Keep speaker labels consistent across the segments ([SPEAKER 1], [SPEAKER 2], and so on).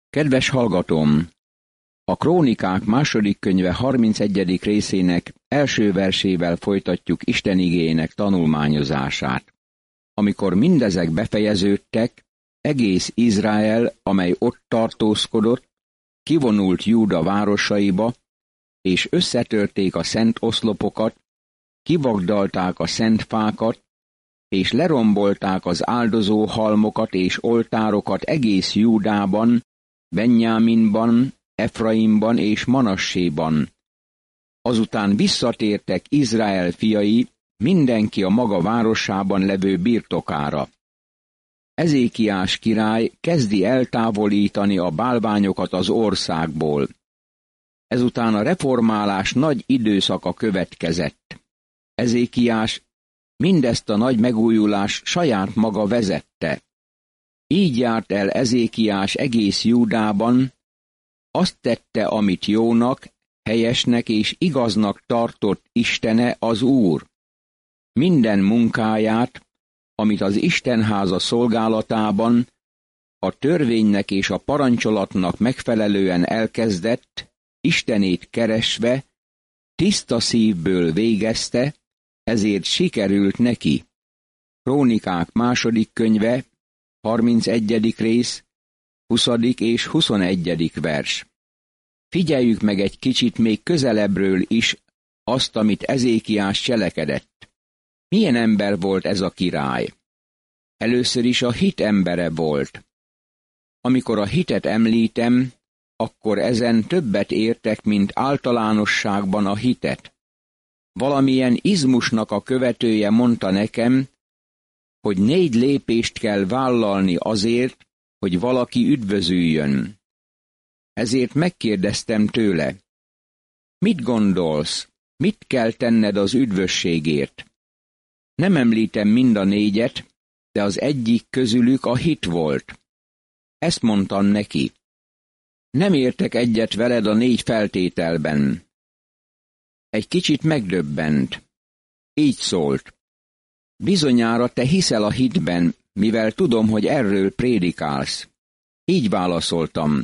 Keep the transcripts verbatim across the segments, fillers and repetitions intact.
[SPEAKER 1] Kedves hallgatóm! A Krónikák második könyve harmincegyedik részének első versével folytatjuk Isten igéjének tanulmányozását. Amikor mindezek befejeződtek, egész Izrael, amely ott tartózkodott, kivonult Júda városaiba, és összetörték a szent oszlopokat, kivagdalták a szent fákat, és lerombolták az áldozó halmokat és oltárokat egész Júdában, Benjáminban, Efraimban és Manasséban. Azután visszatértek Izrael fiai, mindenki a maga városában levő birtokára. Ezékiás király kezdi eltávolítani a bálványokat az országból. Ezután a reformálás nagy időszaka következett. Ezékiás mindezt a nagy megújulás saját maga vezette. Így járt el Ezékiás egész Júdában, azt tette, amit jónak, helyesnek és igaznak tartott Istene az Úr. Minden munkáját, amit az Istenháza szolgálatában, a törvénynek és a parancsolatnak megfelelően elkezdett, Istenét keresve, tiszta szívből végezte, ezért sikerült neki. Krónikák második könyve, harmincegyedik rész, huszadik és huszonegyedik vers. Figyeljük meg egy kicsit még közelebbről is azt, amit Ezékiás cselekedett. Milyen ember volt ez a király? Először is a hit embere volt. Amikor a hitet említem, akkor ezen többet értek, mint általánosságban a hitet. Valamilyen izmusnak a követője mondta nekem, hogy négy lépést kell vállalni azért, hogy valaki üdvözüljön. Ezért megkérdeztem tőle, mit gondolsz, mit kell tenned az üdvösségért? Nem említem mind a négyet, de az egyik közülük a hit volt. Ezt mondtam neki. Nem értek egyet veled a négy feltételben. Egy kicsit megdöbbent. Így szólt. Bizonyára te hiszel a hitben, mivel tudom, hogy erről prédikálsz. Így válaszoltam.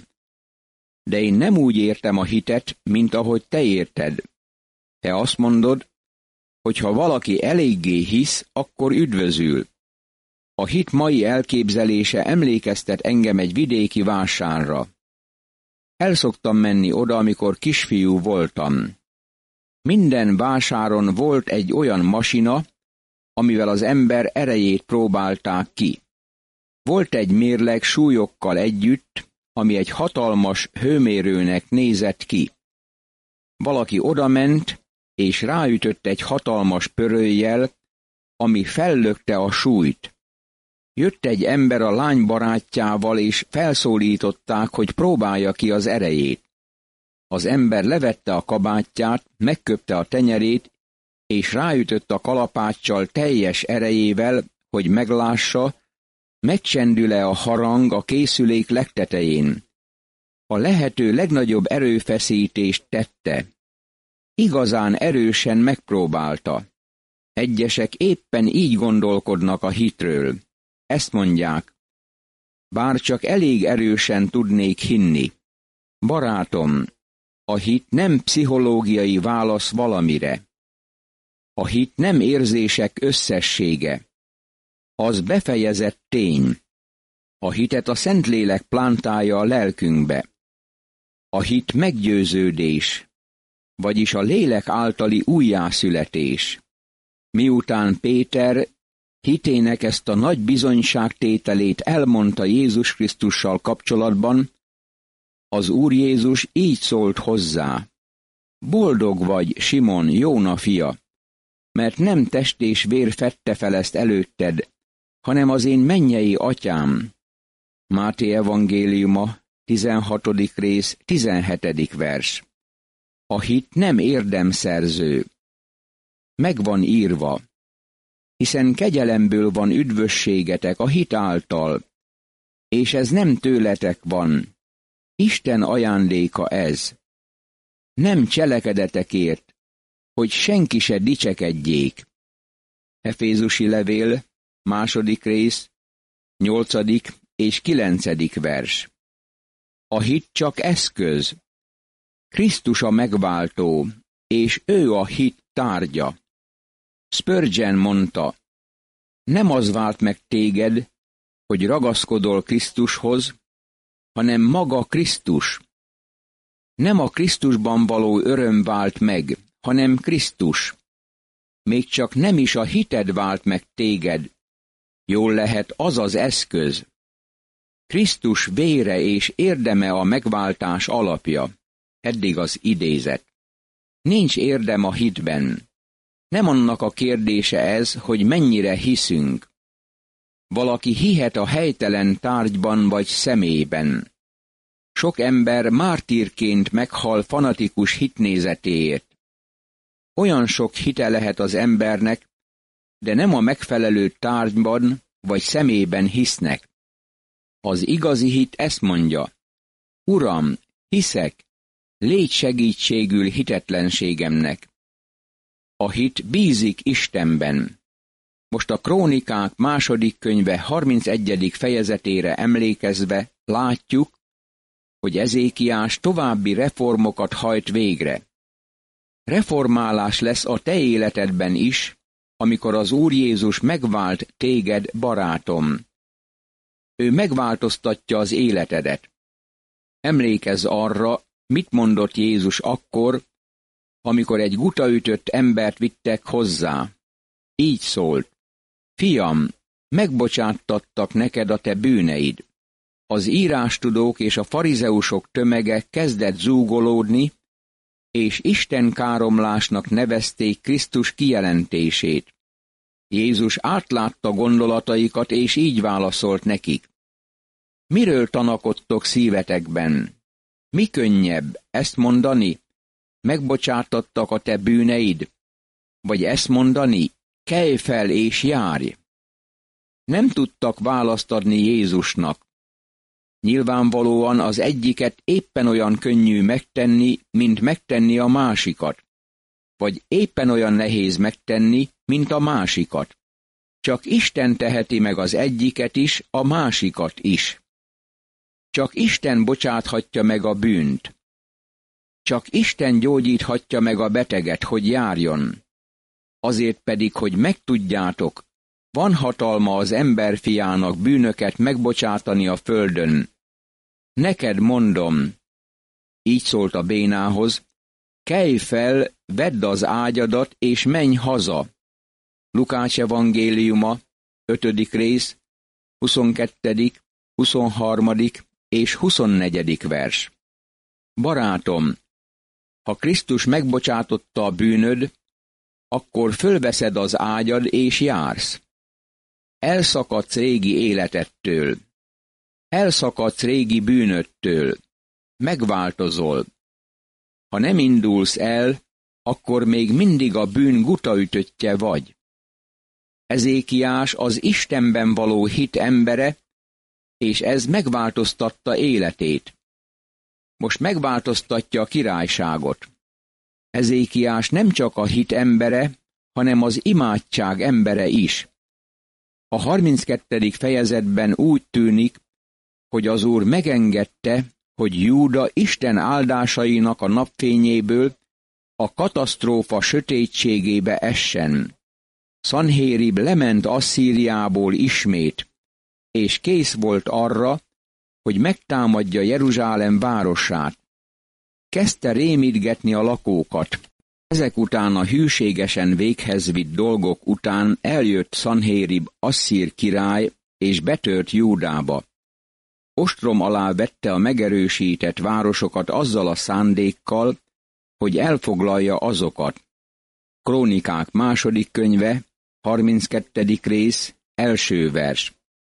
[SPEAKER 1] De én nem úgy értem a hitet, mint ahogy te érted. Te azt mondod, hogy ha valaki eléggé hisz, akkor üdvözül. A hit mai elképzelése emlékeztet engem egy vidéki vásárra. El szoktam menni oda, amikor kisfiú voltam. Minden vásáron volt egy olyan masina, amivel az ember erejét próbálták ki. Volt egy mérleg súlyokkal együtt, ami egy hatalmas hőmérőnek nézett ki. Valaki odament, és ráütött egy hatalmas pöröllyel, ami fellökte a súlyt. Jött egy ember a lány barátjával, és felszólították, hogy próbálja ki az erejét. Az ember levette a kabátját, megköpte a tenyerét, és ráütött a kalapáccsal teljes erejével, hogy meglássa, megcsendül-e a harang a készülék legtetején. A lehető legnagyobb erőfeszítést tette. Igazán erősen megpróbálta. Egyesek éppen így gondolkodnak a hitről. Ezt mondják, bár csak elég erősen tudnék hinni. Barátom, a hit nem pszichológiai válasz valamire. A hit nem érzések összessége. Az befejezett tény. A hitet a Szentlélek plántálja a lelkünkbe. A hit meggyőződés, vagyis a lélek általi újjászületés. Miután Péter hitének ezt a nagy bizonyságtételét elmondta Jézus Krisztussal kapcsolatban, az Úr Jézus így szólt hozzá. Boldog vagy, Simon, Jóna fia, mert nem test és vér fedte fel ezt előtted, hanem az én mennyei atyám. Máté evangéliuma, tizenhatodik rész, tizenhetedik vers. A hit nem érdemszerző. Meg van írva, hiszen kegyelemből van üdvösségetek a hit által, és ez nem tőletek van. Isten ajándéka ez. Nem cselekedetekért, hogy senki se dicsekedjék. Efézusi levél, második rész, nyolcadik és kilencedik vers. A hit csak eszköz. Krisztus a megváltó, és ő a hit tárgya. Spurgeon mondta, nem az vált meg téged, hogy ragaszkodol Krisztushoz, hanem maga Krisztus. Nem a Krisztusban való öröm vált meg, hanem Krisztus. Még csak nem is a hited vált meg téged, jól lehet az az eszköz. Krisztus vére és érdeme a megváltás alapja. Eddig az idézet. Nincs érdem a hitben. Nem annak a kérdése ez, hogy mennyire hiszünk. Valaki hihet a helytelen tárgyban vagy személyben. Sok ember mártírként meghal fanatikus hitnézetéért. Olyan sok hite lehet az embernek, de nem a megfelelő tárgyban vagy személyben hisznek. Az igazi hit ezt mondja, Uram, hiszek, légy segítségül hitetlenségemnek. A hit bízik Istenben. Most a Krónikák második könyve harmincegyedik fejezetére emlékezve látjuk, hogy Ezékiás további reformokat hajt végre. Reformálás lesz a te életedben is, amikor az Úr Jézus megvált téged, barátom. Ő megváltoztatja az életedet. Emlékezz arra, mit mondott Jézus akkor, amikor egy gutaütött embert vittek hozzá. Így szólt, fiam, megbocsáttattak neked a te bűneid. Az írástudók és a farizeusok tömege kezdett zúgolódni, és Isten káromlásnak nevezték Krisztus kijelentését. Jézus átlátta gondolataikat, és így válaszolt nekik. Miről tanakodtok szívetekben? Mi könnyebb ezt mondani? Megbocsátattak a te bűneid? Vagy ezt mondani? Kelj fel és járj! Nem tudtak választ adni Jézusnak. Nyilvánvalóan az egyiket éppen olyan könnyű megtenni, mint megtenni a másikat. Vagy éppen olyan nehéz megtenni, mint a másikat. Csak Isten teheti meg az egyiket is, a másikat is. Csak Isten bocsáthatja meg a bűnt. Csak Isten gyógyíthatja meg a beteget, hogy járjon. Azért pedig, hogy megtudjátok, van hatalma az emberfiának bűnöket megbocsátani a földön. Neked mondom, így szólt a bénához, kelj fel, vedd az ágyadat, és menj haza. Lukács evangéliuma, ötödik rész, huszonkettedik, huszonharmadik és huszonnegyedik vers. Barátom, ha Krisztus megbocsátotta a bűnöd, akkor fölveszed az ágyad és jársz. Elszakadsz régi életettől. Elszakadsz régi bűnöttől. Megváltozol. Ha nem indulsz el, akkor még mindig a bűn gutaütöttje vagy. Ezékiás az Istenben való hit embere, és ez megváltoztatta életét. Most megváltoztatja a királyságot. Ezékiás nem csak a hit embere, hanem az imádság embere is. A harminckettedik fejezetben úgy tűnik, hogy az Úr megengedte, hogy Júda Isten áldásainak a napfényéből a katasztrófa sötétségébe essen. Szanhérib lement Asszíriából ismét, és kész volt arra, hogy megtámadja Jeruzsálem városát. Kezdte rémítgetni a lakókat. Ezek után a hűségesen véghez vitt dolgok után eljött Szanhérib asszír király, és betört Júdába. Ostrom alá vette a megerősített városokat azzal a szándékkal, hogy elfoglalja azokat. Krónikák második könyve, harminckettedik rész, első vers.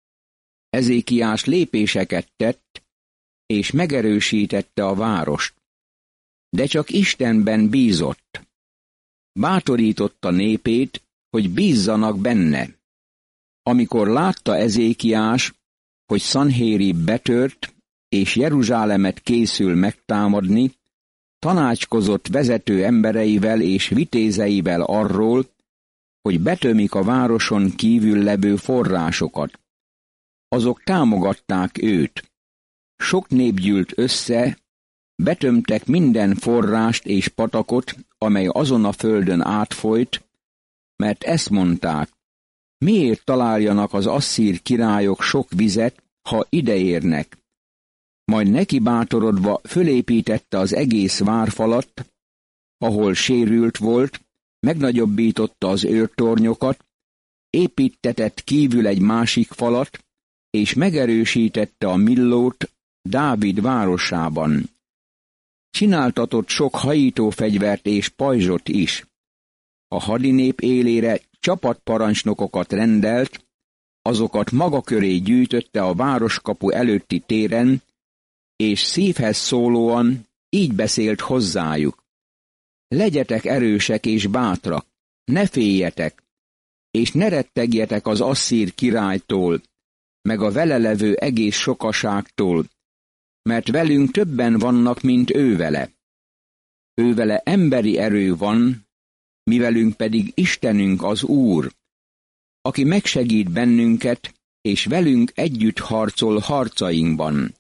[SPEAKER 1] Ezékiás lépéseket tett, és megerősítette a várost. De csak Istenben bízott. Bátorította népét, hogy bízzanak benne. Amikor látta Ezékiás, hogy Szanhérib betört, és Jeruzsálemet készül megtámadni, tanácskozott vezető embereivel és vitézeivel arról, hogy betömik a városon kívül levő forrásokat. Azok támogatták őt. sok nép gyűlt össze, betömtek minden forrást és patakot, amely azon a földön átfolyt, mert ezt mondták, miért találjanak az asszír királyok sok vizet, ha ideérnek? Majd neki bátorodva fölépítette az egész várfalat, ahol sérült volt, megnagyobbította az őrtornyokat, építtetett kívül egy másik falat, és megerősítette a Millót Dávid városában. Csináltatott sok hajítófegyvert és pajzsot is. A hadinép élére csapatparancsnokokat rendelt, azokat maga köré gyűjtötte a városkapu előtti téren, és szívhez szólóan így beszélt hozzájuk. Legyetek erősek és bátrak, ne féljetek, és ne rettegjetek az asszír királytól, meg a vele levő egész sokaságtól, mert velünk többen vannak, mint ővele. Ővele emberi erő van, mi velünk pedig Istenünk az Úr, aki megsegít bennünket, és velünk együtt harcol harcainkban.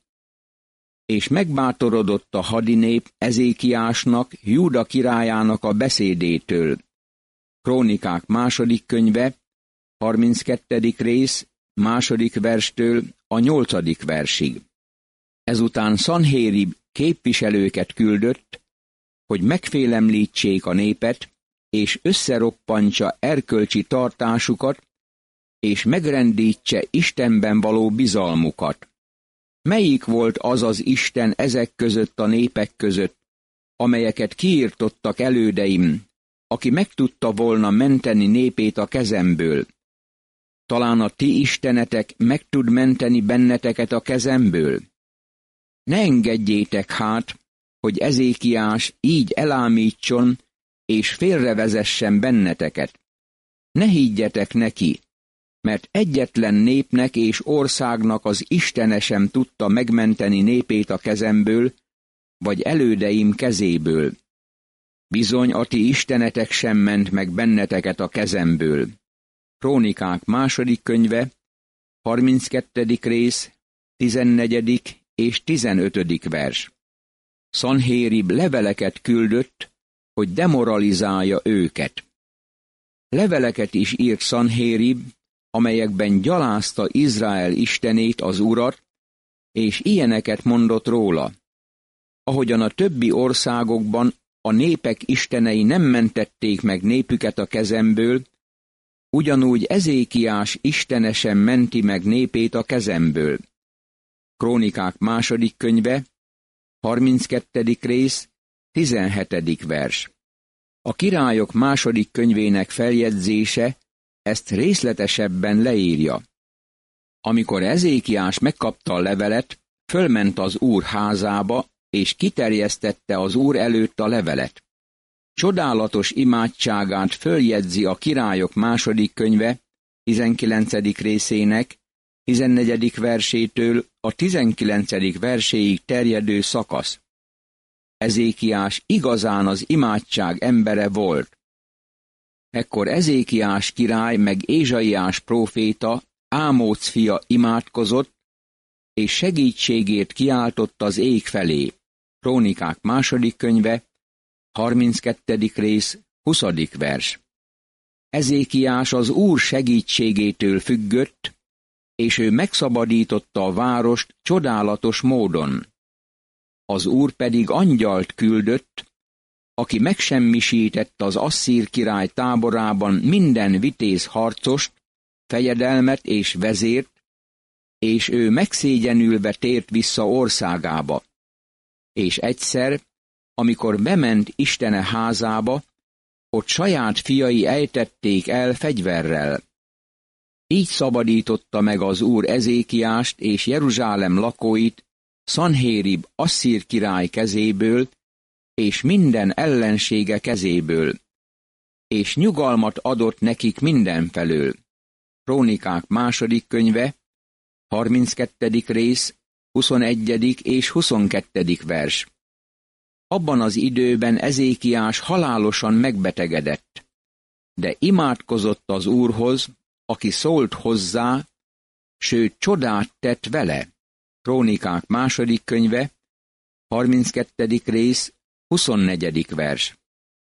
[SPEAKER 1] És megbátorodott a hadinép Ezékiásnak, Júda királyának a beszédétől. Krónikák második könyve, harminckettedik rész, második verstől a nyolcadik versig. Ezután Szanhérib képviselőket küldött, hogy megfélemlítsék a népet, és összeroppantsa erkölcsi tartásukat, és megrendítse Istenben való bizalmukat. Melyik volt az az Isten ezek között a népek között, amelyeket kiirtottak elődeim, aki meg tudta volna menteni népét a kezemből? Talán a ti istenetek meg tud menteni benneteket a kezemből? Ne engedjétek hát, hogy Ezékiás így elámítson, és félrevezessen benneteket. Ne higgyetek neki, mert egyetlen népnek és országnak az Istene sem tudta megmenteni népét a kezemből, vagy elődeim kezéből. Bizony a ti istenetek sem ment meg benneteket a kezemből. Krónikák második könyve, harminckettedik rész, tizennegyedik és tizenötödik vers. Szanhérib leveleket küldött, hogy demoralizálja őket. Leveleket is írt Szanhérib, amelyekben gyalázta Izrael istenét, az Urat, és ilyeneket mondott róla. Ahogyan a többi országokban a népek istenei nem mentették meg népüket a kezemből, ugyanúgy Ezékiás istene sem menti meg népét a kezemből. Krónikák második könyve, harminckettedik rész, tizenhetedik vers. A Királyok második könyvének feljegyzése ezt részletesebben leírja. Amikor Ezékiás megkapta a levelet, fölment az Úr házába, és kiterjesztette az Úr előtt a levelet. Csodálatos imádságát följegyzi a Királyok második könyve tizenkilencedik részének tizennegyedik versétől a tizenkilencedik verséig terjedő szakasz. Ezékiás igazán az imádság embere volt. Ekkor Ezékiás király meg Ézsaiás próféta, Ámóc fia imádkozott, és segítségét kiáltott az ég felé. Krónikák második könyve, harminckettedik rész, huszadik vers. Ezékiás az Úr segítségétől függött, és ő megszabadította a várost csodálatos módon. Az Úr pedig angyalt küldött, aki megsemmisítette az asszír király táborában minden vitéz harcost, fejedelmet és vezért, és ő megszégyenülve tért vissza országába. És egyszer, amikor bement Istene házába, ott saját fiai ejtették el fegyverrel. Így szabadította meg az Úr Ezékiást és Jeruzsálem lakóit Szanhérib asszír király kezéből, és minden ellensége kezéből, és nyugalmat adott nekik mindenfelől. Krónikák második könyve, harminckettedik rész, huszonegyedik és huszonkettedik vers. Abban az időben Ezékiás halálosan megbetegedett, de imádkozott az Úrhoz, aki szólt hozzá, sőt csodát tett vele. Krónikák második könyve, harminckettedik rész, huszonnegyedik vers.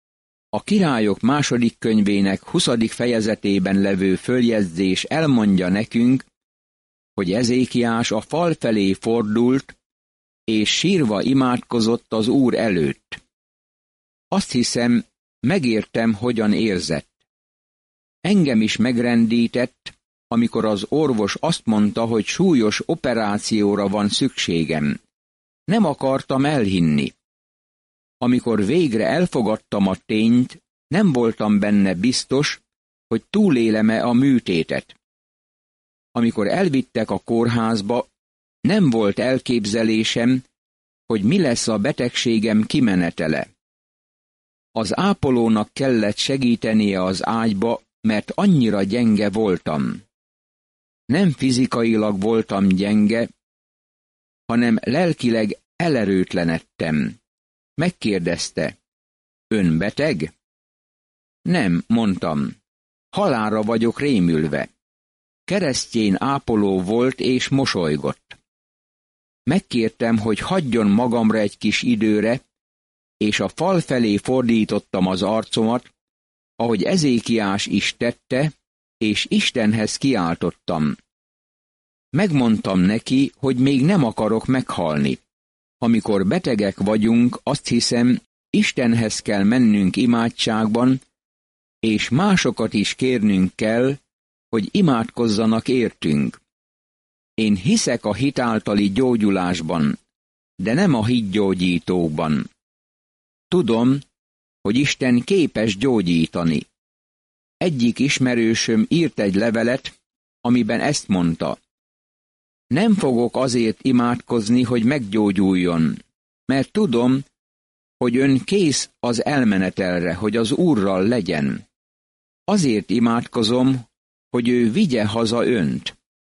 [SPEAKER 1] A Királyok második könyvének huszadik fejezetében levő följegyzés elmondja nekünk, hogy Ezékiás a fal felé fordult, és sírva imádkozott az Úr előtt. Azt hiszem, megértem, hogyan érzett. Engem is megrendített, amikor az orvos azt mondta, hogy súlyos operációra van szükségem. Nem akartam elhinni. Amikor végre elfogadtam a tényt, nem voltam benne biztos, hogy túlélem-e a műtétet. Amikor elvittek a kórházba, nem volt elképzelésem, hogy mi lesz a betegségem kimenetele. Az ápolónak kellett segítenie az ágyba, mert annyira gyenge voltam. Nem fizikailag voltam gyenge, hanem lelkileg elerőtlenedtem. Megkérdezte, ön beteg? Nem, mondtam, halálra vagyok rémülve. Keresztény ápoló volt és mosolygott. Megkértem, hogy hagyjon magamra egy kis időre, és a fal felé fordítottam az arcomat, ahogy Ezékiás is tette, és Istenhez kiáltottam. Megmondtam neki, hogy még nem akarok meghalni. Amikor betegek vagyunk, azt hiszem, Istenhez kell mennünk imádságban, és másokat is kérnünk kell, hogy imádkozzanak értünk. Én hiszek a hit általi gyógyulásban, de nem a hitgyógyítókban. Tudom, hogy Isten képes gyógyítani. Egyik ismerősöm írt egy levelet, amiben ezt mondta. Nem fogok azért imádkozni, hogy meggyógyuljon, mert tudom, hogy ön kész az elmenetelre, hogy az Úrral legyen. Azért imádkozom, hogy ő vigye haza önt.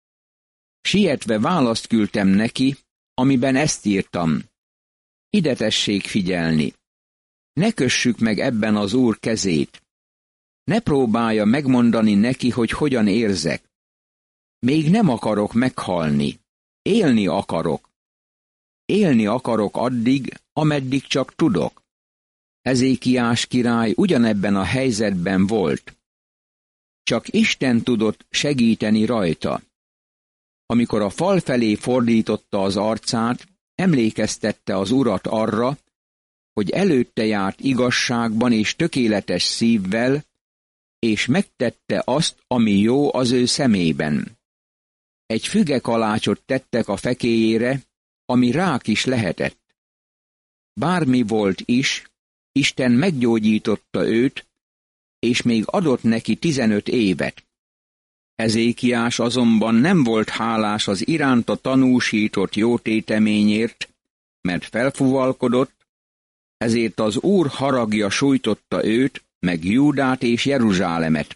[SPEAKER 1] Sietve választ küldtem neki, amiben ezt írtam. Ide tessék figyelni. Ne kössük meg ebben az Úr kezét. Ne próbálja megmondani neki, hogy hogyan érzek. Még nem akarok meghalni. Élni akarok. Élni akarok addig, ameddig csak tudok. Ezékiás király ugyanebben a helyzetben volt. Csak Isten tudott segíteni rajta. Amikor a fal felé fordította az arcát, emlékeztette az Urat arra, hogy előtte járt igazságban és tökéletes szívvel, és megtette azt, ami jó az ő szemében. Egy fügekalácsot tettek a fekéjére, ami rák is lehetett. Bármi volt is, Isten meggyógyította őt, és még adott neki tizenöt évet. Ezékiás azonban nem volt hálás az iránta tanúsított jótéteményért, mert felfuvalkodott, ezért az Úr haragja sújtotta őt, meg Júdát és Jeruzsálemet.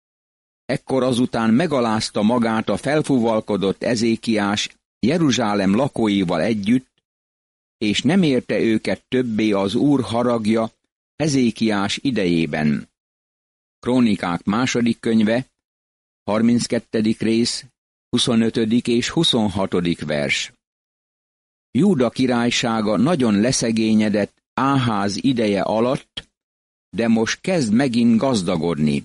[SPEAKER 1] Ekkor azután megalázta magát a felfuvalkodott Ezékiás Jeruzsálem lakóival együtt, és nem érte őket többé az Úr haragja Ezékiás idejében. Krónikák második könyve, harminckettedik rész, huszonötödik és huszonhatodik vers. Júda királysága nagyon leszegényedett Áház ideje alatt, de most kezd megint gazdagodni.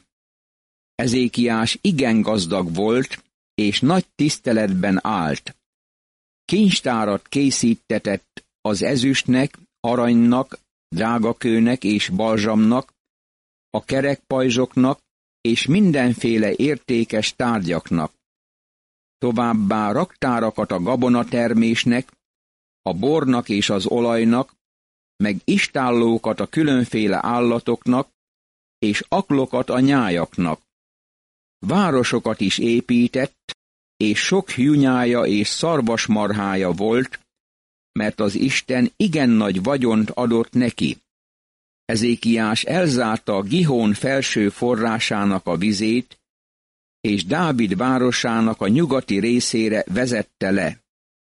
[SPEAKER 1] Ezékiás igen gazdag volt, és nagy tiszteletben állt. Kincstárat készítetett az ezüstnek, aranynak, drágakőnek és balzsamnak, a kerekpajzsoknak és mindenféle értékes tárgyaknak. Továbbá raktárakat a gabonatermésnek, a bornak és az olajnak, meg istállókat a különféle állatoknak, és aklokat a nyájaknak. Városokat is épített, és sok hűnyája és szarvasmarhája volt, mert az Isten igen nagy vagyont adott neki. Ezékiás elzárta a Gihón felső forrásának a vizét, és Dávid városának a nyugati részére vezette le.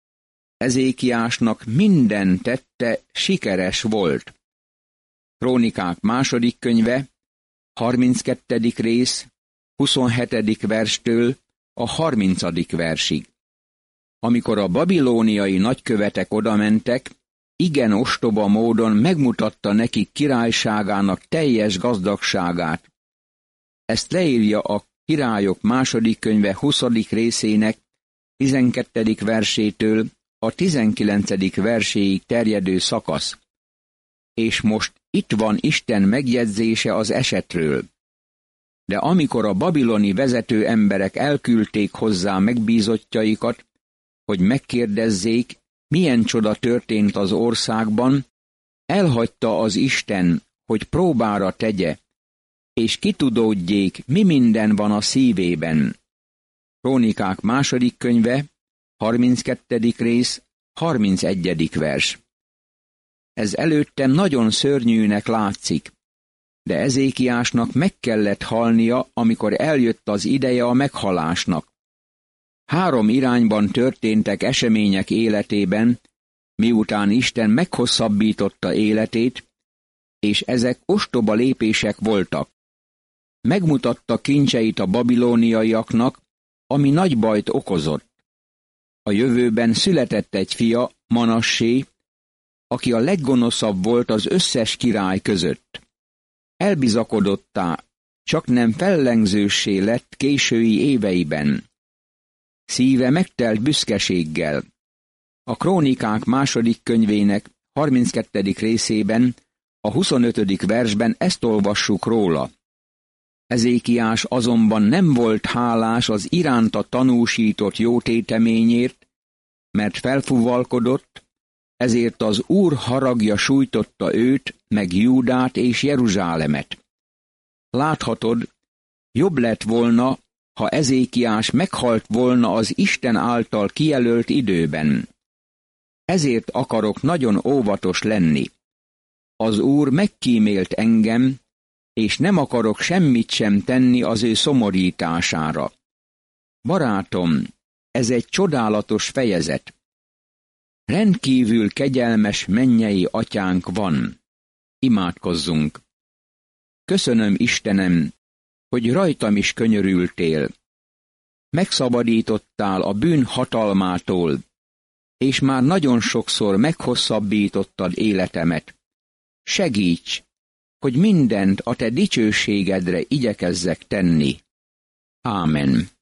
[SPEAKER 1] Ezékiásnak minden tette sikeres volt. Krónikák második könyve, harminckettedik rész, huszonhetedik verstől a harmincadik versig. amikor a babilóniai nagykövetek odamentek, igen ostoba módon megmutatta nekik királyságának teljes gazdagságát. Ezt leírja a Királyok második könyve huszadik részének tizenkettedik versétől a tizenkilencedik verséig terjedő szakasz. És most itt van Isten megjegyzése az esetről. De amikor a babiloni vezető emberek elküldték hozzá megbízottjaikat, hogy megkérdezzék, milyen csoda történt az országban, elhagyta az Isten, hogy próbára tegye, és kitudódjék, mi minden van a szívében. Krónikák második könyve, harminckettedik rész, harmincegyedik vers. Ez előtte nagyon szörnyűnek látszik, de Ezékiásnak meg kellett halnia, amikor eljött az ideje a meghalásnak. Három irányban történtek események életében, miután Isten meghosszabbította életét, és ezek ostoba lépések voltak. Megmutatta kincseit a babilóniaiaknak, ami nagy bajt okozott. A jövőben született egy fia, Manassé, aki a leggonoszabb volt az összes király között. Elbizakodottá, csak nem fellengzőssé lett késői éveiben. Szíve megtelt büszkeséggel. A Krónikák második könyvének harminckettedik részében, a huszonötödik versben ezt olvassuk róla. Ezékiás azonban nem volt hálás az iránta tanúsított jótéteményért, mert felfúvalkodott, ezért az Úr haragja sújtotta őt, meg Júdát és Jeruzsálemet. Láthatod, jobb lett volna, ha Ezékiás meghalt volna az Isten által kijelölt időben. Ezért akarok nagyon óvatos lenni. Az Úr megkímélt engem, és nem akarok semmit sem tenni az ő szomorítására. Barátom, ez egy csodálatos fejezet. Rendkívül kegyelmes mennyei atyánk van. Imádkozzunk. Köszönöm, Istenem, hogy rajtam is könyörültél. Megszabadítottál a bűn hatalmától, és már nagyon sokszor meghosszabbítottad életemet. Segíts, hogy mindent a te dicsőségedre igyekezzek tenni. Ámen.